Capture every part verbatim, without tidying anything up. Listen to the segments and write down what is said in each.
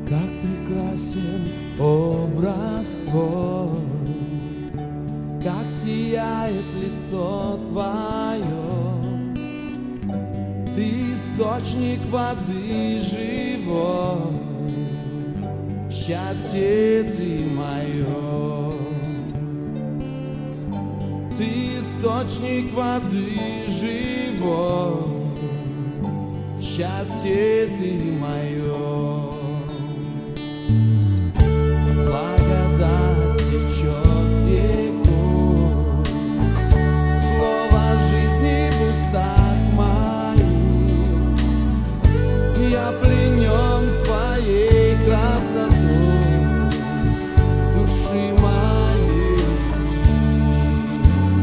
Как прекрасен образ твой, как сияет лицо твое. Ты источник воды живой, счастье ты мое. Ты источник воды живой, счастье ты мое. Благодать течет рекой, слово жизни в устах моих. Я пленен твоей красотой, души моей жги.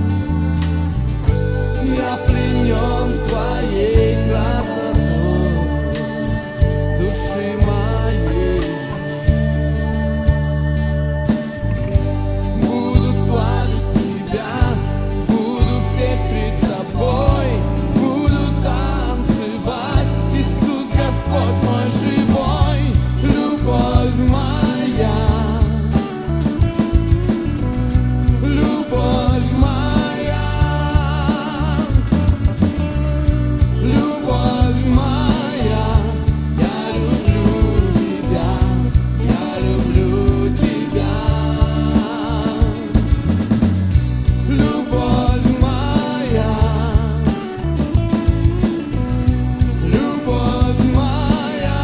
Я пленен твоей красотой, души моей жги. Буду славить тебя, буду петь пред тобой, буду танцевать, Иисус Господь мой живой. Любовь моя, любовь моя, любовь моя. Я люблю тебя, я люблю тебя. Любовь моя, любовь моя,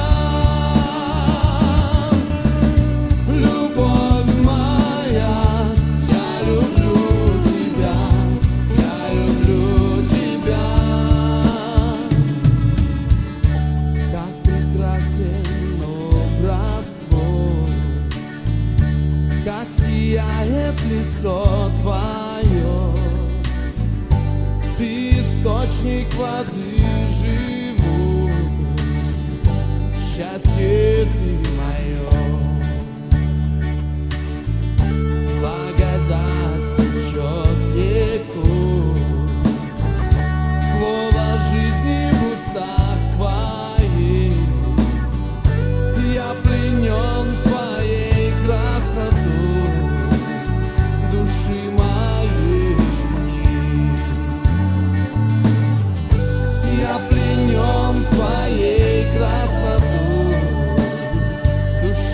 любовь моя. Я люблю тебя, я люблю тебя. Как прекрасен образ твой, как сияет лицо твое. Ты источник воды живой, счастье ты мое. Благодать течет рекой, слово жизни в устах твоих. Я пленен твоей красотой, души моей жги. Я пленен твоей красотой, души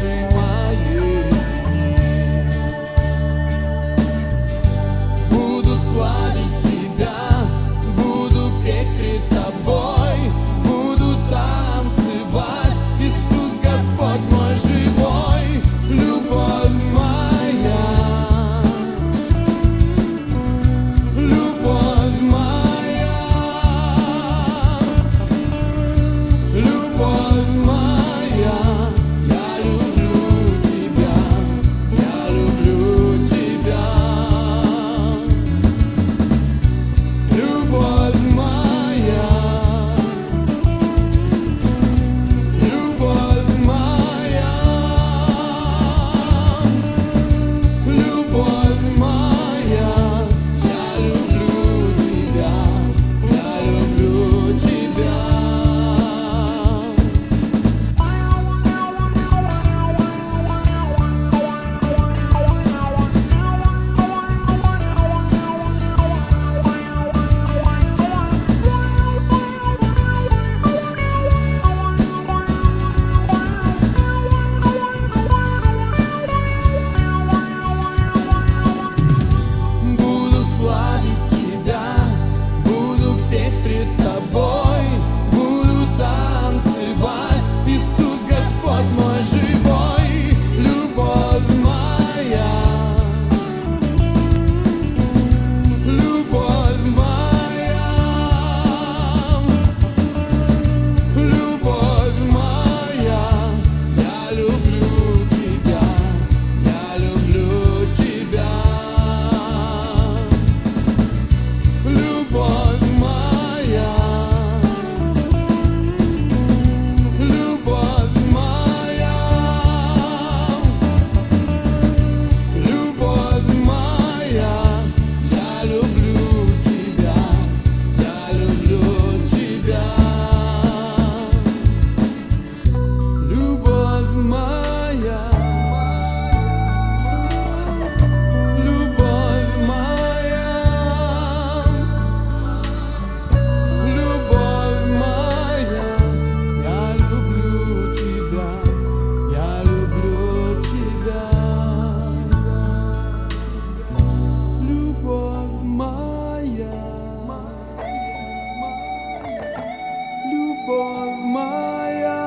любовь моя,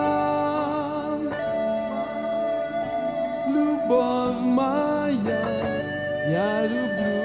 любовь моя, я люблю